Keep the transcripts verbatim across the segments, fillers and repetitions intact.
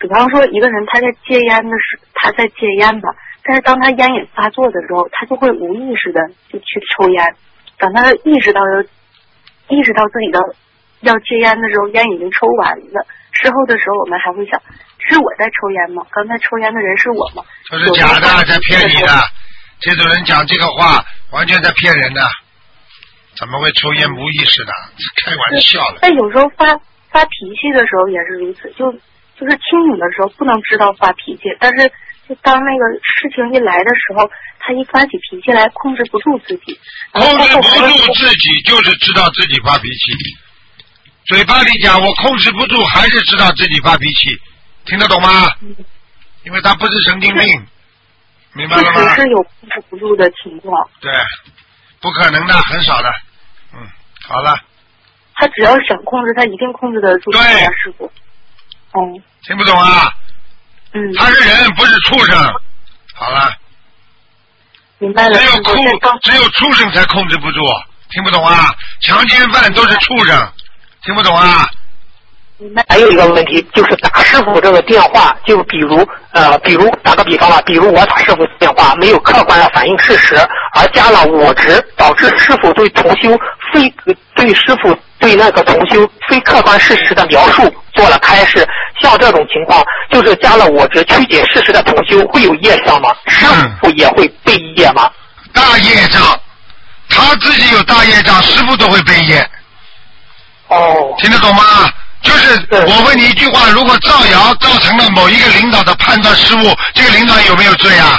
比方说一个人他在戒烟的时，他在戒烟吧，但是当他烟瘾发作的时候，他就会无意识的就去抽烟。等他意识到意识到自己的要戒烟的时候，烟已经抽完了。事后的时候，我们还会想，是我在抽烟吗？刚才抽烟的人是我吗？ 这是假的，在骗你的。这种人讲这个话，完全在骗人的。怎么会抽烟无意识的？开玩笑了。 但有时候发发脾气的时候也是如此，就就是清醒的时候不能知道发脾气，但是就当那个事情一来的时候，他一发起脾气来，控制不住自己。 控制不住自己，就是知道自己发脾气。嘴巴里讲我控制不住，还是知道自己发脾气，听得懂吗？嗯、因为他不是神经病，明白了吗？ 确实是有控制不住的情况。 对，不可能的，很少的。嗯，好了。 他只要想控制，他一定控制得住。 对， 师傅。嗯。 听不懂啊？ 嗯。 他是人，不是畜生。好了。 明白了。 只有控，只有畜生才控制不住，听不懂啊？强奸犯都是畜生。听不懂啊？ 还有一个问题就是打师傅这个电话，就比如呃，比如打个比方吧，比如我打师傅电话没有客观的反映事实，而加了我执，导致师傅对同修非对师傅对那个同修非客观事实的描述做了开示，像这种情况，就是加了我执曲解事实的同修会有业障吗？师傅也会背业吗？ 大业障，他自己有大业障，师傅都会背业。 哦， 听得懂吗？就是我问你一句话，如果造谣造成了某一个领导的判断失误，这个领导有没有罪啊？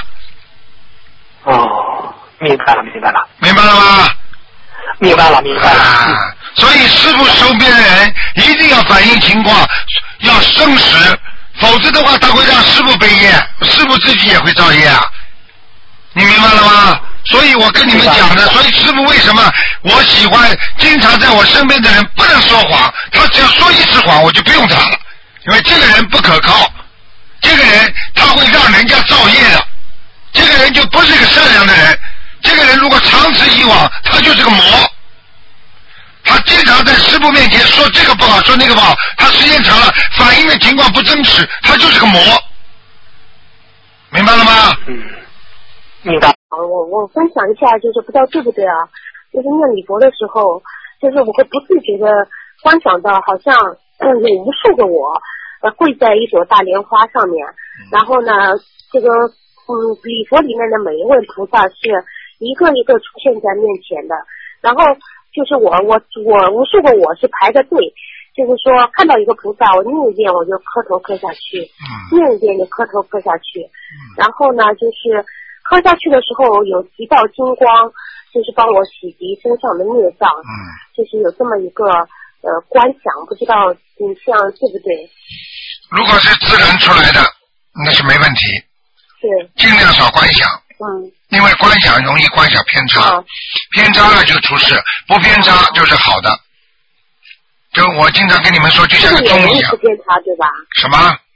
哦，明白了，明白了， 明白了吗？ 明白了，明白了。 啊，所以师傅收编的人一定要反映情况，要证实，否则的话他会让师傅背业，师傅自己也会造业啊。你明白了吗？所以我跟你们讲的，所以师傅为什么我喜欢经常在我身边的人不能说谎，他只要说一次谎我就不用他了，因为这个人不可靠，这个人他会让人家造业的，这个人就不是一个善良的人，这个人如果长此以往他就是个魔，他经常在师傅面前说这个不好说那个不好，他时间长了反映的情况不真实，他就是个魔，明白了吗？ 嗯，明白。 啊，我我分享一下，就是不知道对不对啊？就是念礼佛的时候，就是我会不自觉的观想到，好像嗯有无数个我，呃跪在一朵大莲花上面，然后呢，这个嗯礼佛里面的每一位菩萨是一个一个出现在面前的，然后就是我我我无数个我是排着队，就是说看到一个菩萨，我念一遍我就磕头磕下去，念一遍就磕头磕下去，然后呢就是。喝下去的时候有几道金光，就是帮我洗涤身上的孽障，嗯，就是有这么一个呃观想，不知道你这样对不对？ 如果是自然出来的，那是没问题。 对。 尽量少观想。 嗯。 因为观想容易观想偏差，啊、偏差了就出事，不偏差就是好的。就我经常跟你们说，就像个钟一样。 不偏差对吧？ 什么？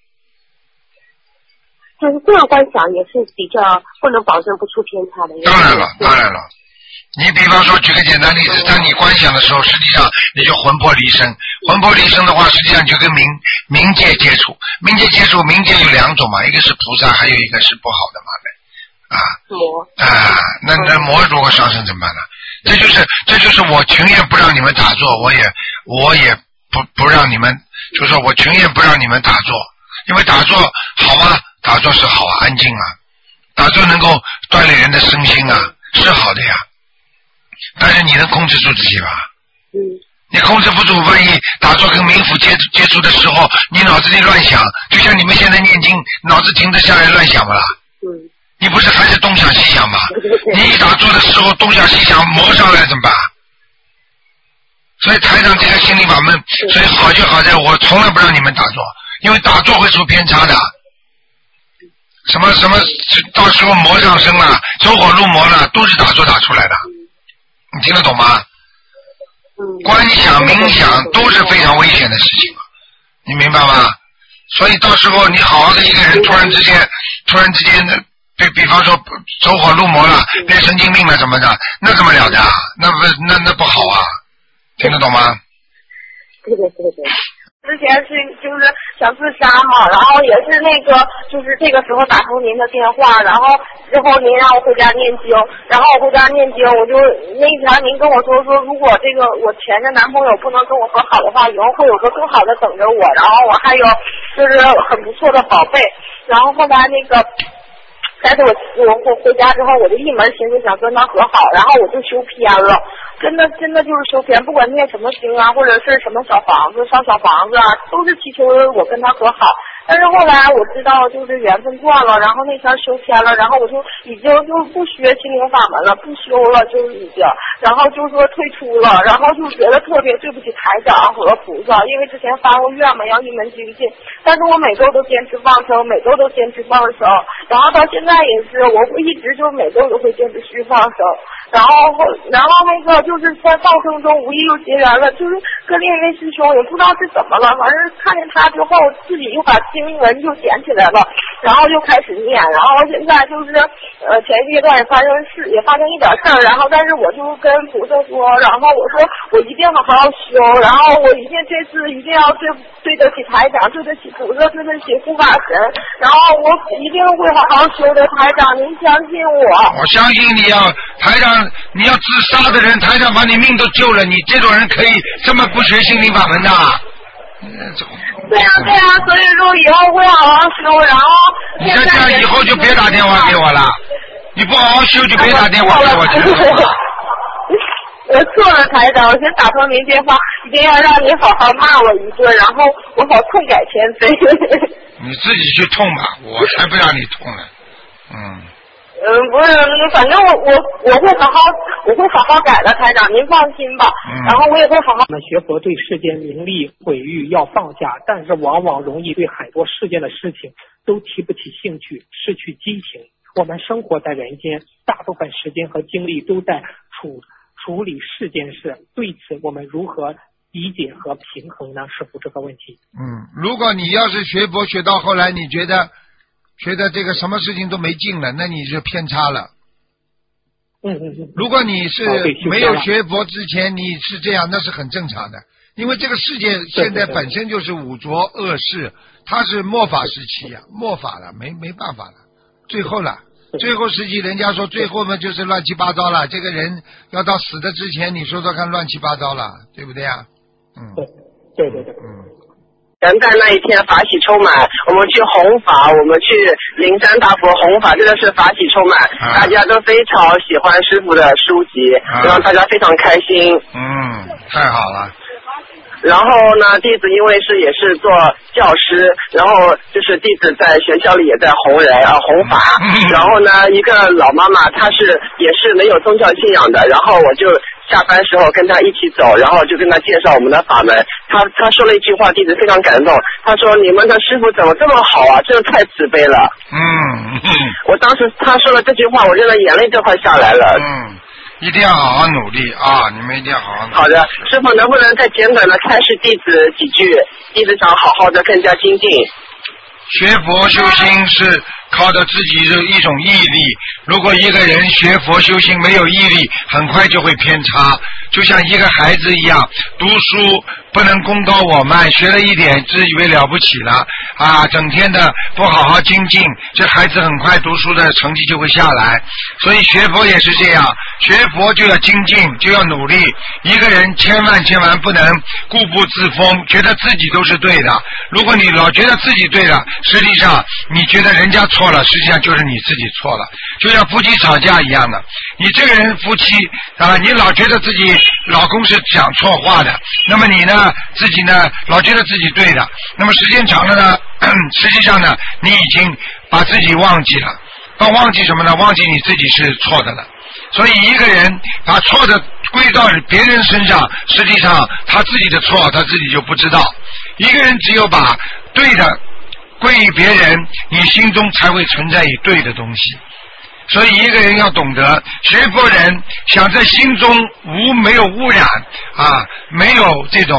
就是这样观想也是比较不能保证不出偏差的。 当然了，当然了。你比方说，举个简单例子，当你观想的时候，实际上你就魂魄离身。魂魄离身的话，实际上就跟冥冥界接触。冥界接触，冥界有两种嘛，一个是菩萨，还有一个是不好的嘛的。啊。魔。啊，那那魔如果上升怎么办呢？这就是这就是我情愿不让你们打坐，我也我也不不让你们，就是说我情愿不让你们打坐，因为打坐好啊。打坐是好啊，安静啊，打坐能够锻炼人的身心啊，是好的呀。但是你能控制住自己吧？ 嗯。 你控制不住，万一打坐跟冥府接接触的时候，你脑子里乱想，就像你们现在念经，脑子停得下来乱想不啦？ 嗯。 你不是还是东想西想吗？你一打坐的时候东想西想，磨上来怎么办？所以台上这个心理法门，所以好就好在我从来不让你们打坐，因为打坐会出偏差的。什么什么，到时候魔上身了，走火入魔了，都是打坐打出来的。你听得懂吗？观想、冥想都是非常危险的事情，你明白吗？所以到时候你好好的一个人，突然之间，突然之间的，比比方说走火入魔了，变神经病了，怎么的？那怎么了的？那不那那不好啊！听得懂吗？ 对对对对。 之前是就是想自杀嘛，然后也是那个就是这个时候打通您的电话，然后之后您让我回家念经，然后我回家念经，我就那天您跟我说说，如果这个我前任男朋友不能跟我和好的话，以后会有个更好的等着我，然后我还有就是很不错的宝贝，然后后来那个。但是我我我回家之后，我就一门心思想跟他和好，然后我就修偏了，真的真的就是修偏，不管念什么经啊，或者是什么小房子上小房子啊，都是祈求我跟他和好。但是后来我知道就是缘分断了，然后那天修偏了，然后我就已经就不学心灵法门了，不修了，就是已经，然后就说退出了，然后就觉得特别对不起台长和菩萨，因为之前发过愿嘛，要一门精进，但是我每周都坚持放生，每周都坚持放生，然后到现在也是，我会一直就每周都会坚持续放生，然后然后那个就是在放生中无意又结缘了，就是跟另一位师兄也不知道是怎么了，反正看见他之后自己又把经文就捡起来了，然后就开始念，然后现在就是呃前一阶段也发生事也发生一点事儿，然后但是我就跟菩萨说，然后我说我一定好好修，然后我一定这次一定要对对得起台长，对得起菩萨，对得起护法神，然后我一定会好好修的，台长您相信我。 我相信你要台长，你要自杀的人，台长把你命都救了，你这种人可以这么不学心灵法门的？嗯，这对呀、啊、对呀、啊，所以说以后会好好修，然后你再这样以后就别打电话给我了，你不好好修就别打电话给我，听懂吗？ 我错了，台长，我先打通您电话，一定要让您好好骂我一顿，然后我好痛改前非。 你自己去痛吧，我才不让你痛呢。嗯。 嗯，不是，反正我我我会好好，我会好好改的，台长，您放心吧。嗯。然后我也会好好。 我们学佛对世间名利毁誉要放下，但是往往容易对很多世间的事情都提不起兴趣，失去激情。我们生活在人间，大部分时间和精力都在处处理世间事，对此我们如何理解和平衡呢？师父，这个问题。 嗯，如果你要是学佛学到后来，你觉得觉得这个什么事情都没劲了，那你是偏差了。 嗯嗯嗯。 如果你是没有学佛之前你是这样，那是很正常的，因为这个世界现在本身就是五浊恶世，它是末法时期啊，末法了，没没办法了，最后了。最后时期人家说最后嘛就是乱七八糟了，这个人要到死的之前你说说看乱七八糟了，对不对啊？嗯， 对对对对， 嗯。 元旦那一天法喜充满，我们去弘法，我们去灵山大佛弘法，真的是法喜充满，啊、大家都非常喜欢师父的书籍，啊、让大家非常开心。 嗯，太好了。 然后呢，弟子因为是也是做教师，然后就是弟子在学校里也在弘人啊弘法，然后呢，一个老妈妈她是也是没有宗教信仰的，然后我就下班时候跟她一起走，然后就跟她介绍我们的法门，她她说了一句话，弟子非常感动，她说你们的师父怎么这么好啊，真的太慈悲了。 嗯， 我当时她说了这句话，我真的眼泪都快下来了。 嗯。一定要好好努力啊！你们一定要好好努力。 好的，师父能不能再简短的开示弟子几句？弟子想好好的更加精进。 学佛修心是靠着自己的一种毅力，如果一个人学佛修心没有毅力，很快就会偏差。就像一个孩子一样，读书不能功高我慢，学了一点自以为了不起了啊，整天的不好好精进，这孩子很快读书的成绩就会下来。所以学佛也是这样，学佛就要精进，就要努力。一个人千万千万不能固步自封，觉得自己都是对的。如果你老觉得自己对的，实际上你觉得人家错了，实际上就是你自己错了。就像夫妻吵架一样的，你这个人夫妻啊，你老觉得自己老公是讲错话的，那么你呢自己呢老觉得自己对的，那么时间长了呢，实际上呢你已经把自己忘记了。那忘记什么呢？忘记你自己是错的了。所以一个人把错的归到别人身上，实际上他自己的错他自己就不知道。一个人只有把对的归于别人，你心中才会存在于对的东西。所以一个人要懂得，学佛人想在心中无没有污染啊，没有这种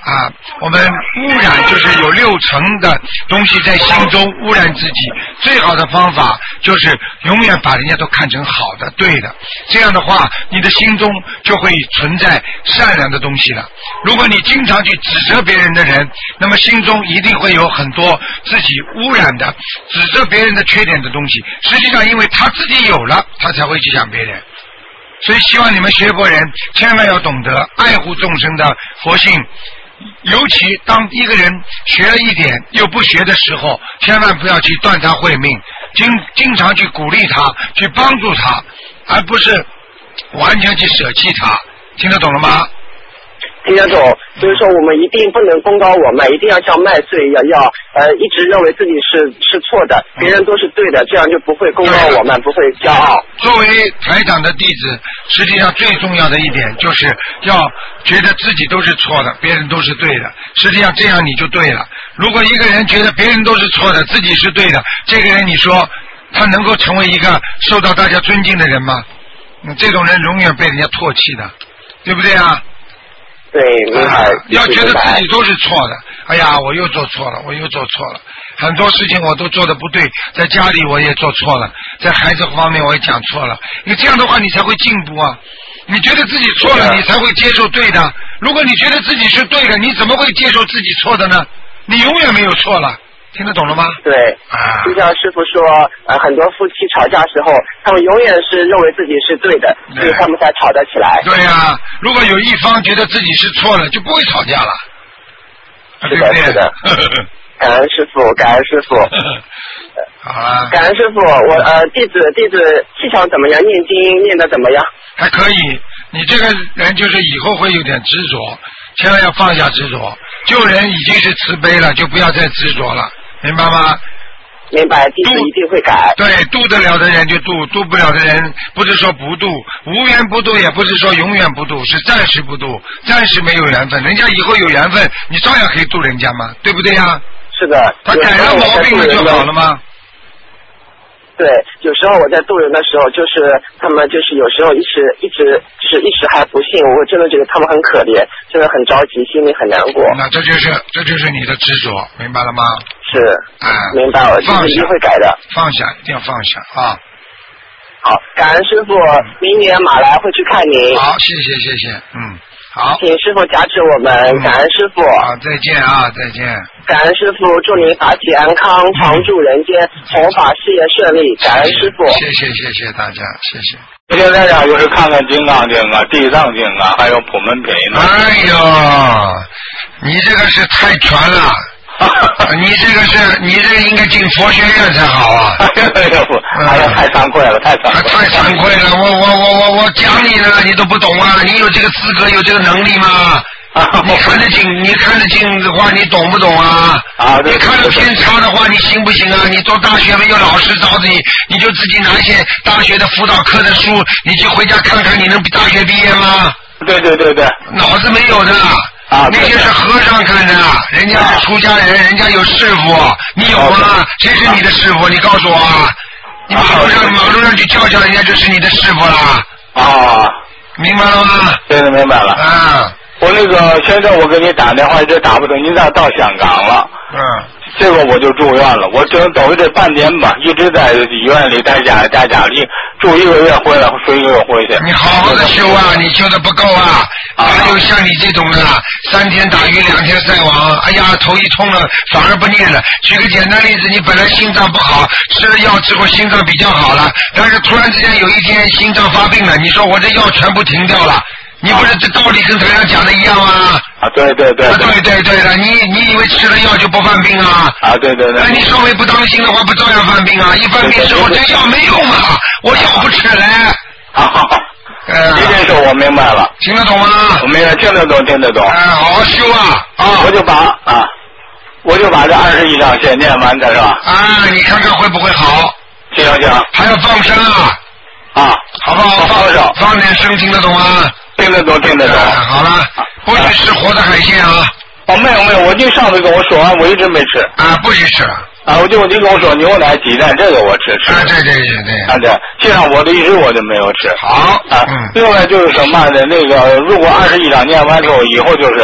啊，我们污染就是有六成的东西在心中污染自己，最好的方法就是永远把人家都看成好的、对的，这样的话，你的心中就会存在善良的东西了。如果你经常去指责别人的人，那么心中一定会有很多自己污染的、指责别人的缺点的东西。实际上，因为他自己有了，他才会去想别人。所以，希望你们学佛人千万要懂得爱护众生的佛性。尤其当一个人学了一点又不学的时候，千万不要去断他慧命，经经常去鼓励他，去帮助他，而不是完全去舍弃他。听得懂了吗？ 听得懂，就是说我们一定不能功高我慢，一定要像麦穗一样，要呃一直认为自己是是错的，别人都是对的，这样就不会功高我慢，不会骄傲。 作为台长的弟子，实际上最重要的一点就是要觉得自己都是错的，别人都是对的。实际上这样你就对了。如果一个人觉得别人都是错的，自己是对的，这个人你说他能够成为一个受到大家尊敬的人吗？嗯，这种人永远被人家唾弃的，对不对啊？ 对，明白、 啊。要觉得自己都是错的，哎呀，我又做错了，我又做错了，很多事情我都做得不对，在家里我也做错了，在孩子方面我也讲错了。你这样的话，你才会进步啊！你觉得自己错了，你才会接受对的。如果你觉得自己是对的，你怎么会接受自己错的呢？你永远没有错了。听得懂了吗？ 对， 啊， 就像师傅说，呃，很多夫妻吵架时候，他们永远是认为自己是对的，所以他们才吵得起来。 对呀、啊，如果有一方觉得自己是错了，就不会吵架了， 是的，是的。感恩师傅，感恩师傅。 好了。 感恩师傅，我呃弟子弟子气场怎么样？念经念得怎么样？ 还可以。你这个人就是以后会有点执着，千万要放下执着。救人已经是慈悲了，就不要再执着了。明白吗？ 明白，弟子一定会改。 对，渡得了的人就渡，渡不了的人不是说不渡，无缘不渡，也不是说永远不渡，是暂时不渡，暂时没有缘分。人家以后有缘分，你照样可以渡人家嘛，对不对呀？ 是的。 他改了毛病了就好了吗？ 对，有时候我在渡人的时候，就是他们就是有时候一直一直就是一时还不信，我真的觉得他们很可怜，真的很着急，心里很难过。 那这就是这就是你的执着，明白了吗？ 是， 啊， 明白，我一定会改的。 放下，一定要放下啊！ 好，感恩师傅，明年马来会去看您。 好，谢谢谢谢，嗯。好， 请师傅加持我们，感恩师傅。 好，再见啊，再见。 感恩师傅，祝您法体安康，常驻人间，弘法事业顺利。感恩师傅。 谢谢谢谢大家，谢谢。 现在呀，就是看看金刚经啊、地藏经啊，还有普门品呢。 哎呦，你这个是太全了。你这个是，你这个应该进佛学院才好啊！ 哎呀，哎呀，太惭愧了，太惭愧了， 太惭愧了！我我我我我讲你呢，你都不懂啊！你有这个资格，有这个能力吗？你看得进，你看得进的话，你懂不懂啊？ 啊， 你看得偏差的话，你行不行啊？你做大学没有老师找你，你就自己拿一些大学的辅导课的书，你去回家看看，你能大学毕业吗？ 对对对对， 脑子没有的。 啊， 那些是和尚看的，人家是出家人，人家有师傅，你有吗？谁是你的师傅？你告诉我啊！你马路上马路上去叫叫人家就是你的师傅了。 啊， 明白了吗？ 对的，明白了。 啊， 我那个现在我给你打电话一直打不通，你咋到香港了？ 嗯。 这个我就住院了，我整等于这半年吧，一直在医院里，在家在家里住一个月回来，睡一个月回去。 你好好的修啊，你修的不够啊！还有像你这种的，三天打鱼两天晒网，哎呀，头一痛了反而不念了。举个简单例子，你本来心脏不好，吃了药之后心脏比较好了，但是突然之间有一天心脏发病了，你说我这药全部停掉了。你不是这道理跟台上讲的一样吗？ 啊，对对对。 啊，对对对的，你你以为吃了药就不犯病啊？ 啊，对对对。 那你稍微不当心的话，不照样犯病啊？一犯病之后，这药没用啊，我药不吃了。 啊，呃，这件事我明白了。 听得懂吗？ 我明白，听得懂，听得懂。 哎，好好修啊！啊， 我就把啊，我就把这二十一章先念完的是吧？ 啊，你看看会不会好？ 行行。 还要放生啊！ 啊， 好不好？ 放生， 放点生，听得懂吗？ 听得懂，听得懂。 好了，不许吃活的海鲜啊！ 哦，没有没有，我你上次跟我说完，我一直没吃。 啊，不许吃。 啊，我就你跟我说牛奶、鸡蛋，这个我吃吃。 啊，对对对对。 啊对，其实我的一直我就没有吃。 好。 啊， 嗯。 另外就是什么的，那个如果二十一章念完之后，以后就是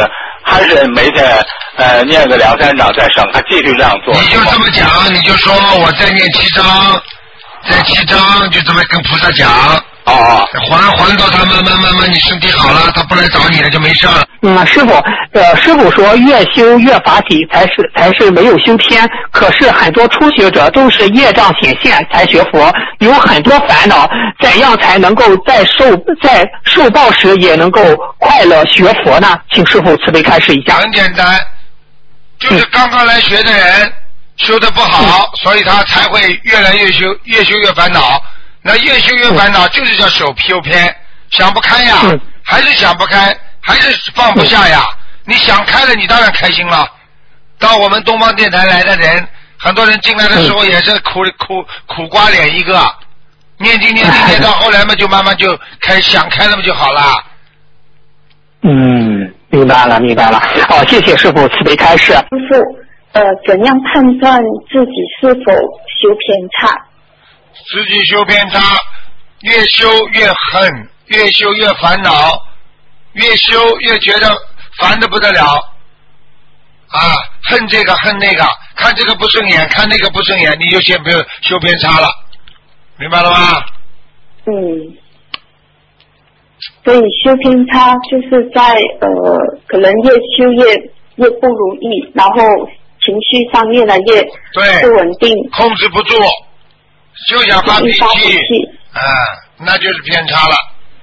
还是每天呃念个两三章再生？他继续这样做。 你就这么讲，你就说我再念七章，再七章，就这么跟菩萨讲。 哦哦， 还还到他慢慢慢慢，你身体好了，他不来找你了就没事了。 嗯，师傅，呃，师傅说越修越法体才是才是没有修天，可是很多初学者都是业障显现才学佛，有很多烦恼，怎样才能够在受在受报时也能够快乐学佛呢？请师傅慈悲开示一下。 很简单，就是刚刚来学的人、嗯、修得不好、嗯，所以他才会越来越修，越修越烦恼。那越修越烦恼，就是叫手修偏，想不开呀、嗯，还是想不开，还是放不下呀、嗯。你想开了，你当然开心了。到我们东方电台来的人，很多人进来的时候也是苦、嗯、苦苦瓜脸一个，念经念经念到后来嘛，就慢慢就开想开了嘛就好了。 嗯，明白了，明白了。好，谢谢师父慈悲开示。 师父，呃，怎样判断自己是否修偏差？ 自己修偏差，越修越恨，越修越烦恼，越修越觉得烦得不得了啊！恨这个恨那个，看这个不顺眼，看那个不顺眼，你就先不要修偏差了，明白了吗？ 嗯，所以修偏差就是在呃，可能越修越越不如意，然后情绪上越来越不稳定， 控制不住。就想发脾气，啊，那就是偏差了。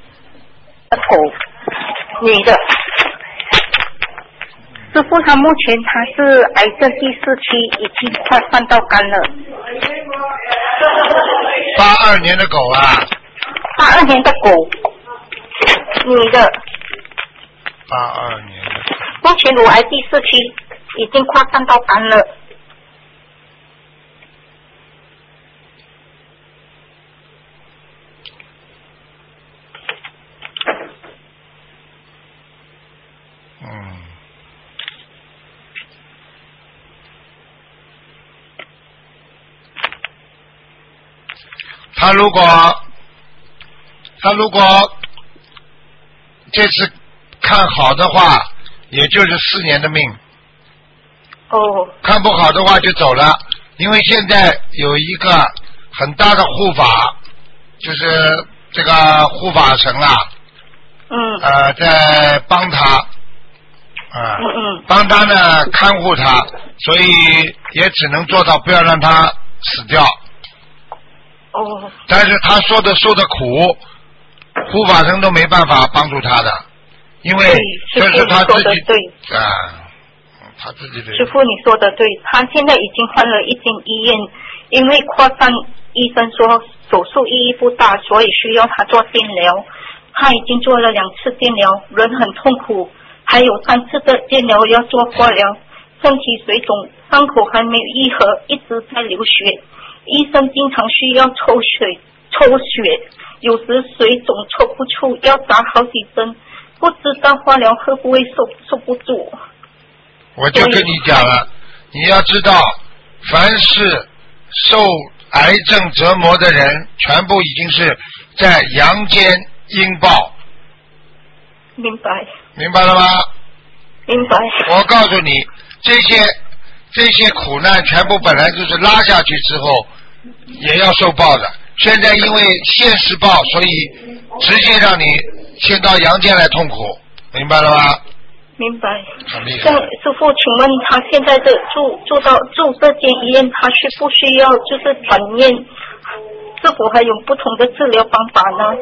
头，女的，师父他目前他是癌症第四期，已经快放到肝了。 八二年的狗啊。 八二年的狗，女的。 八二年的。 目前乳癌第四期，已经快放到肝了。 嗯，他如果他如果这次看好的话，也就是四年的命。 哦。 看不好的话就走了，因为现在有一个很大的护法，就是这个护法神啊。 嗯。 呃，在帮他。啊， 嗯嗯， 帮他呢看护他，所以也只能做到不要让他死掉。 哦。 但是他说的受的苦，护法神都没办法帮助他的，因为这是他自己对啊，他自己的。 师父你说的对，他现在已经换了一间医院，因为扩散医生说手术意义不大，所以需要他做电疗。他已经做了两次电疗，人很痛苦。还有三次的电疗要做化疗，身体水肿，伤口还没有愈合，一直在流血。医生经常需要抽血，抽血，有时水肿抽不出，要打好几针，不知道化疗会不会受受不住。 我就跟你讲了，你要知道，凡是受癌症折磨的人，全部已经是在阳间阴报。 明白。 明白了吗？ 明白。 我告诉你，这些这些苦难全部本来就是拉下去之后也要受报的，现在因为现世报，所以直接让你先到阳间来痛苦，明白了吗？ 明白。 很厉害。 像师父，请问他现在的住住到住这间医院，他需不需要就是转院？是否还有不同的治疗方法呢？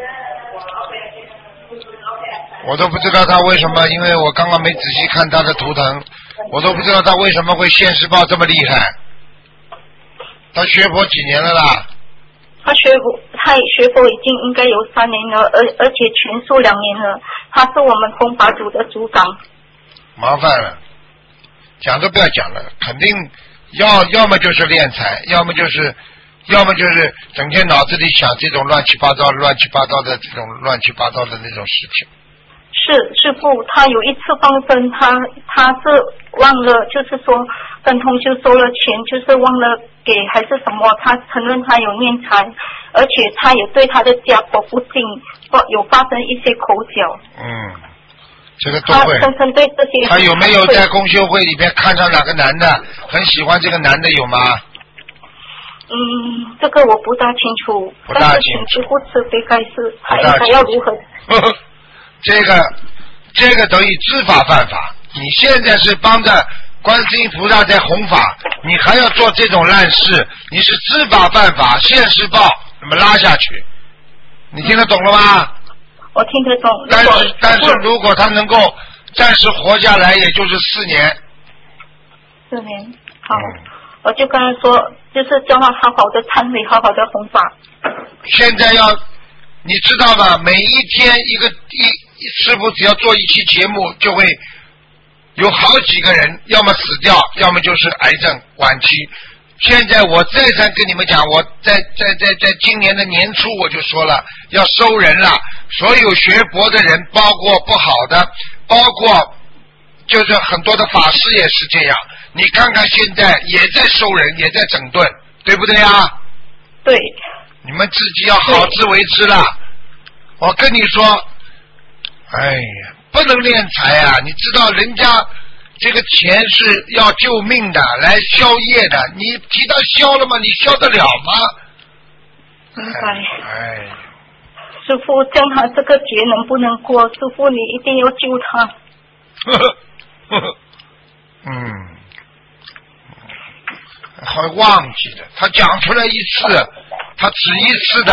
我都不知道他为什么，因为我刚刚没仔细看他的图腾，我都不知道他为什么会现世报这么厉害。他学佛几年了啦？ 他学佛，他学佛已经应该有三年了，而而且全素两年了。他是我们弘法组的组长。 麻烦了，讲都不要讲了，肯定要要么就是敛财，要么就是要么就是整天脑子里想这种乱七八糟、乱七八糟的这种乱七八糟的那种事情。 是师父，他有一次放生，他他是忘了，就是说跟同修收了钱，就是忘了给还是什么，他承认他有念财，而且他也对他的家婆不敬，有发生一些口角。 嗯， 这个都会。 他深深对这些。 他有没有在公修会里边看上哪个男的，很喜欢这个男的有吗？ 嗯，这个我不大清楚。 不大清楚。 但是请师父慈悲开示，他应该要如何？ 这个这个等于知法犯法。你现在是帮着观世音菩萨在弘法，你还要做这种烂事，你是知法犯法，现世报，那么拉下去。你听得懂了吗？ 我听得懂。 但是但是如果他能够暂时活下来，也就是四年。 四年，好，嗯、我就跟他说，就是叫他好好的忏悔，好好的弘法。 现在要，你知道吗？每一天一个一师傅只要做一期节目，就会有好几个人，要么死掉，要么就是癌症晚期。现在我再三跟你们讲，我在在在在今年的年初我就说了，要收人了。所有学佛的人，包括不好的，包括就是很多的法师也是这样。你看看现在也在收人，也在整顿，对不对啊？ 对。 你们自己要好自为之了。我跟你说，哎呀，不能敛财啊！你知道人家这个钱是要救命的，来消业的。你替他消了吗？你消得了吗？ 明白。 哎。 师父，叫他这个劫能不能过？师父，你一定要救他。 呵呵呵呵嗯，会忘记的。他讲出来一次，他只一次的。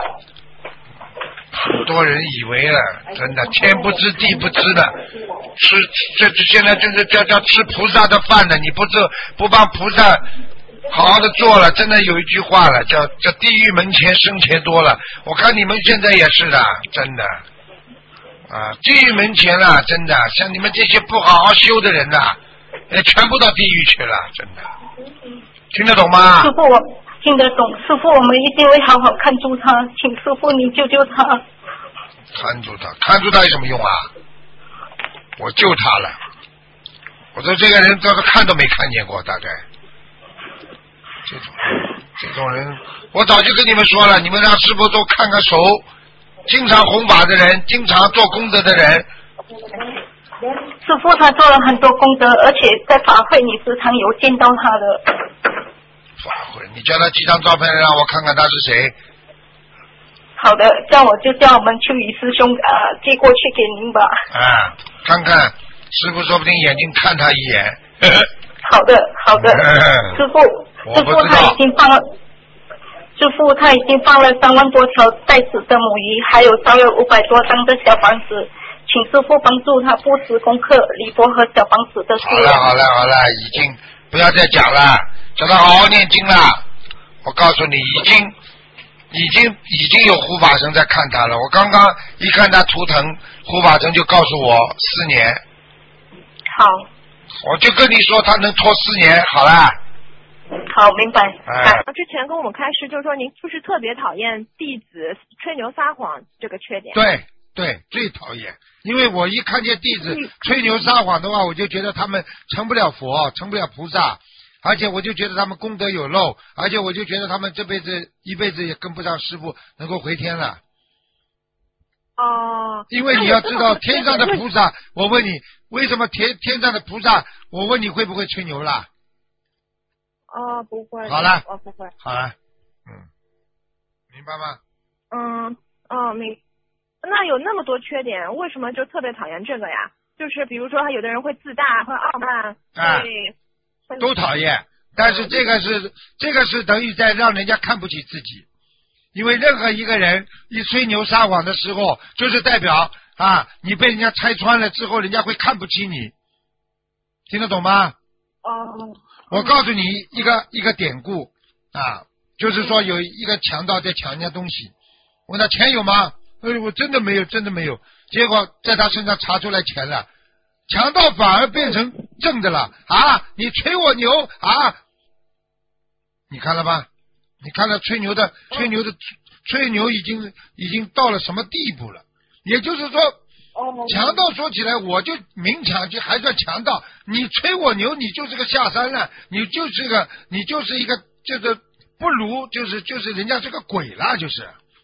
很多人以为了，真的天不知地不知的，吃这这现在就是叫叫吃菩萨的饭的，你不做不帮菩萨好好的做了，真的有一句话了，叫叫地狱门前生钱多了。我看你们现在也是的，真的啊，地狱门前了，真的，像你们这些不好好修的人呐，呃，全部到地狱去了，真的，听得懂吗？ 师父，我听得懂。师父，我们一定会好好看住他，请师父你救救他。 看住他，看住他有什么用啊？我救他了。我说这个人这个看都没看见过，大概。这种这种人，我早就跟你们说了，你们让师父都看看手，经常弘法的人，经常做功德的人。 师父他做了很多功德，而且在法会你时常有见到他的。 法会，你叫他几张照片让我看看他是谁。 好的，叫我就叫我们秋雨师兄啊、呃、寄过去给您吧。 啊，看看师父说不定眼睛看他一眼。 好的，好的，师父，师父他已经放了，师父他已经放了三万多条带子的母鱼，还有烧了五百多张的小房子，请师父帮助他布置功课、礼佛和小房子的数量。 好了好了好了，已经不要再讲了，叫他好好念经了。我告诉你，已经已经已经有护法神在看他了。我刚刚一看他图腾，护法神就告诉我四年。 好。 我就跟你说，他能拖四年，好啦。 好，明白。 哎， 之前跟我们开示，就是说您是不是特别讨厌弟子吹牛撒谎这个缺点？ 对对，最讨厌，因为我一看见弟子吹牛撒谎的话，我就觉得他们成不了佛，成不了菩萨，而且我就觉得他们功德有漏，而且我就觉得他们这辈子一辈子也跟不上师父，能够回天了。 哦。 因为你要知道，天上的菩萨，我问你。为什么天天上的菩萨？我问你会不会吹牛啦？ 哦，不会。 好了， 哦，不会。 好了，嗯，明白吗？ 嗯，哦，明。那有那么多缺点，为什么就特别讨厌这个呀？就是比如说，他有的人会自大，会傲慢， 啊， 会都讨厌。但是这个是这个是等于在让人家看不起自己，因为任何一个人一吹牛撒谎的时候，就是代表。啊！你被人家拆穿了之后，人家会看不起你，听得懂吗？ 哦。 我告诉你一个一个典故啊，就是说有一个强盗在抢人家东西，问他钱有吗？哎，我真的没有，真的没有。结果在他身上查出来钱了，强盗反而变成正的了啊！你吹我牛啊！你看了吧？你看到吹牛的吹牛的吹牛已经已经到了什么地步了？也就是说，强盗说起来，我就明抢就还算强盗，你吹我牛，你就是个下三滥，你就是个，你就是一个，就是不如，就是就是人家是个鬼了，就是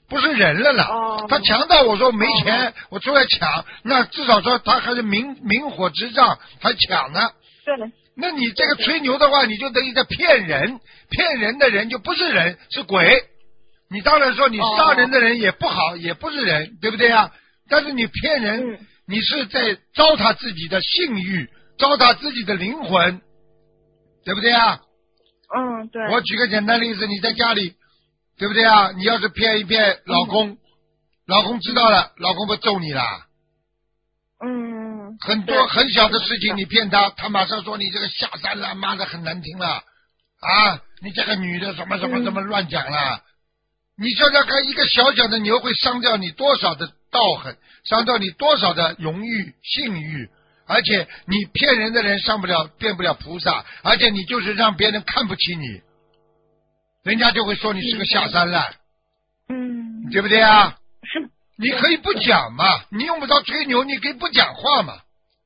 不是人了呢。 哦、 他强到我说没钱，哦、我出来抢，那至少说他还是明明火执仗，还抢呢。 对的。 那你这个吹牛的话，你就等于在骗人，骗人的人就不是人，是鬼。你当然说你杀人的人也不好，哦、也不是人，对不对啊？但是你骗人，嗯、你是在糟蹋自己的性欲，糟蹋自己的灵魂，对不对啊？ 嗯，对。 我举个简单例子，你在家里，对不对啊？你要是骗一骗老公，嗯、老公知道了，老公不揍你啦？ 嗯。 很多很小的事情你骗他，他马上说你这个下三滥，骂的很难听了啊！你这个女的什么什么什么乱讲了。嗯，你想想看，一个小小的牛会伤掉你多少的道行，伤掉你多少的荣誉、信誉，而且你骗人的人上不了，变不了菩萨，而且你就是让别人看不起你，人家就会说你是个下三滥， 嗯， 对不对啊？ 是， 你可以不讲嘛，你用不着吹牛，你可以不讲话嘛，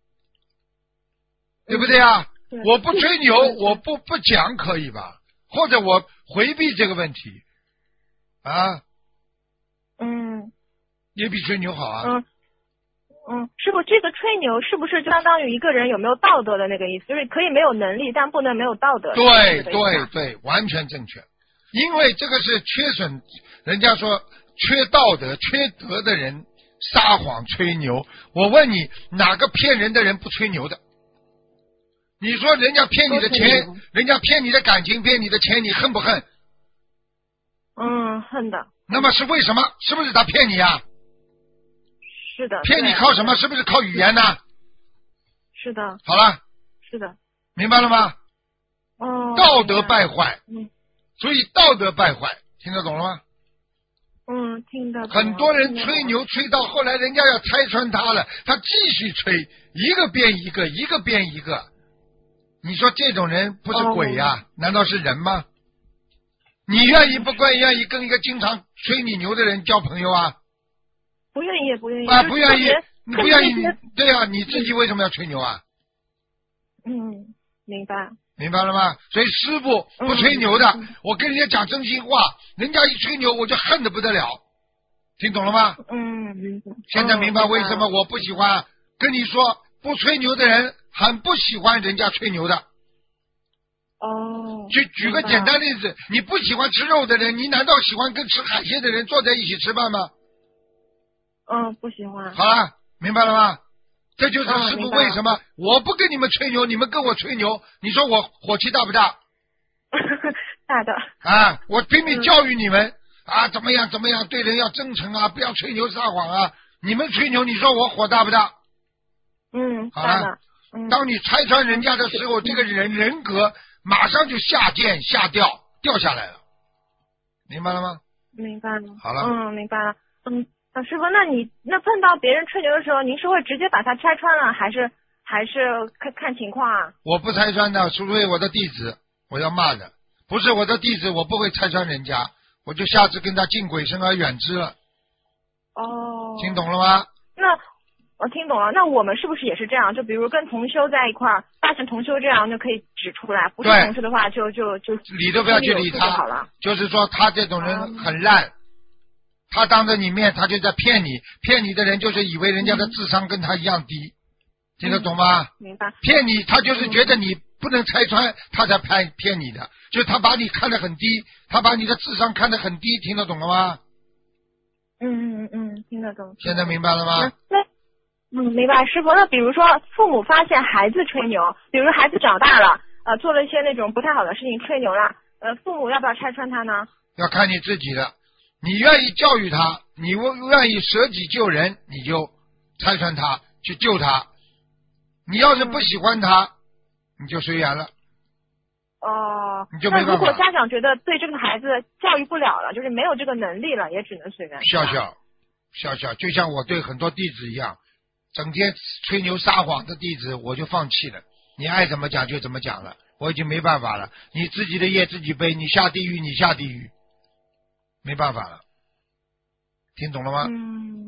对不对啊？我不吹牛，我不不讲可以吧？或者我回避这个问题。啊， 嗯， 也比吹牛好啊。 嗯嗯，师傅，这个吹牛是不是就相当于一个人有没有道德的那个意思？就是可以没有能力，但不能没有道德。 对对对，完全正确。因为这个是缺损，人家说缺道德、缺德的人撒谎吹牛。我问你，哪个骗人的人不吹牛的？你说人家骗你的钱，人家骗你的感情，骗你的钱，你恨不恨？ 嗯，恨的。 那么是为什么？是不是他骗你啊？ 是的。 骗你靠什么？是不是靠语言呢？ 是的。 好了。 是的。 明白了吗？ 哦。 道德败坏。 嗯。 所以道德败坏，听得懂了吗？ 嗯，听得懂。 很多人吹牛吹到后来，人家要拆穿他了，他继续吹，一个变一个，一个变一个。你说这种人不是鬼呀、啊哦？难道是人吗？你愿意不愿愿意跟一个经常吹你牛的人交朋友啊？ 不愿意，不愿意啊，不愿意，你不愿意，对啊，你自己为什么要吹牛啊？ 嗯，明白。 明白了吗？所以师傅不吹牛的，嗯、我跟人家讲真心话，人家一吹牛我就恨得不得了，听懂了吗？ 嗯，明白。 现在明白为什么我不喜欢、嗯、跟你说不吹牛的人很不喜欢人家吹牛的。 哦， 就举个简单例子，你不喜欢吃肉的人，你难道喜欢跟吃海鲜的人坐在一起吃饭吗？ 嗯，不喜欢。 好了，明白了吗？这就是师傅为什么、嗯、我不跟你们吹牛，你们跟我吹牛，你说我火气大不大？ 大的。 啊，我拼命教育你们、嗯、啊，怎么样怎么样，对人要真诚啊，不要吹牛撒谎啊。你们吹牛，你说我火大不大？ 嗯， 好了。 嗯、 当你拆穿人家的时候，嗯、这个人人格马上就下贱下掉掉下来了，明白了吗？ 明白了。 好了。 嗯，明白了。嗯，啊、师傅，那你那碰到别人吹牛的时候，您是会直接把他拆穿了，还是还是看看情况啊？ 我不拆穿的，除非我的弟子，我要骂的，不是我的弟子，我不会拆穿人家，我就下次跟他敬鬼神而远之了。 哦。 听懂了吗？ 那。我听懂了，那我们是不是也是这样？就比如跟同修在一块儿，发现同修这样就可以指出来，不是同修的话就就就理都不要去理他好了。 就是说他这种人很烂，嗯、他当着你面他就在骗你，骗你的人就是以为人家的智商跟他一样低，嗯、听得懂吗？ 明白。 骗你，他就是觉得你不能拆穿，他才骗骗你的，就他把你看得很低，他把你的智商看得很低，听得懂了吗？ 嗯嗯嗯，听得懂。 现在明白了吗？ 那。嗯，明白，师傅。那比如说，父母发现孩子吹牛，比如孩子长大了，呃，做了一些那种不太好的事情，吹牛了，呃，父母要不要拆穿他呢？ 要看你自己的，你愿意教育他，你愿意舍己救人，你就拆穿他，去救他。你要是不喜欢他，嗯、你就随缘了。 哦， 你就没办法。 那如果家长觉得对这个孩子教育不了了，就是没有这个能力了，也只能随缘。 笑笑，笑笑，就像我对很多弟子一样。整天吹牛撒谎的弟子，我就放弃了。你爱怎么讲就怎么讲了，我已经没办法了。你自己的业自己背，你下地狱你下地狱，没办法了。听懂了吗？ 嗯，